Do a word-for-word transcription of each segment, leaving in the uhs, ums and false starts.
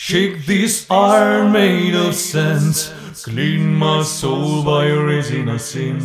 Shake this iron made of sense. Clean my soul by erasing a sin.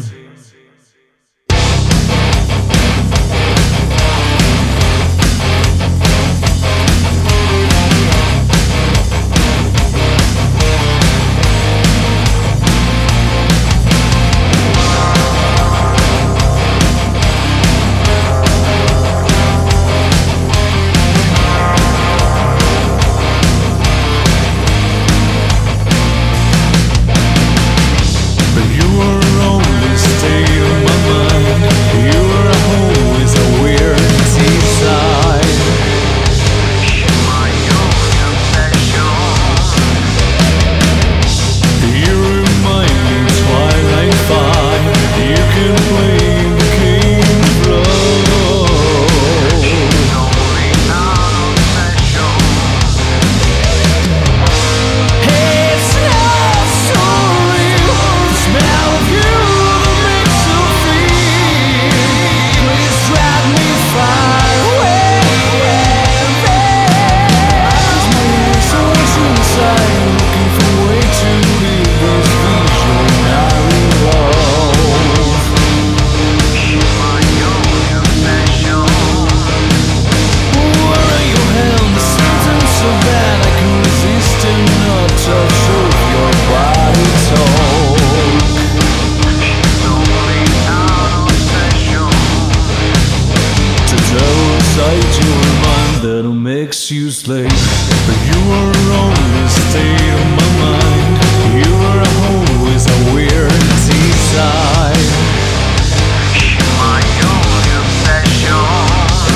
That'll makes you slave, but you are only state of my mind. You are always a weird desire. My own obsession.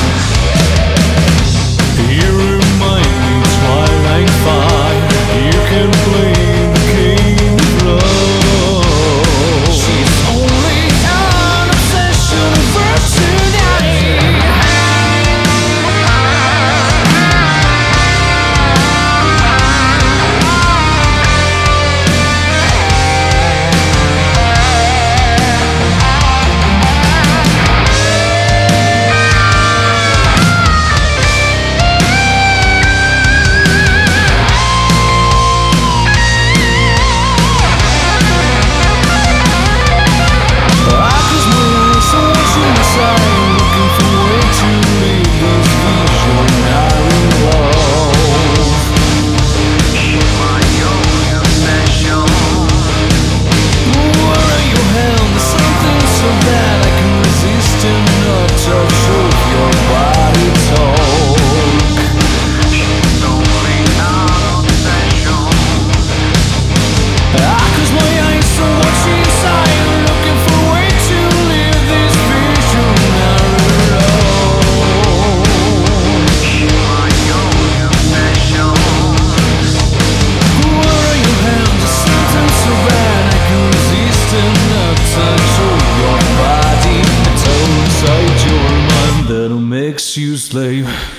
You remind me twilight fire. You can blame the king of love. She's only an obsession version. Makes you slave.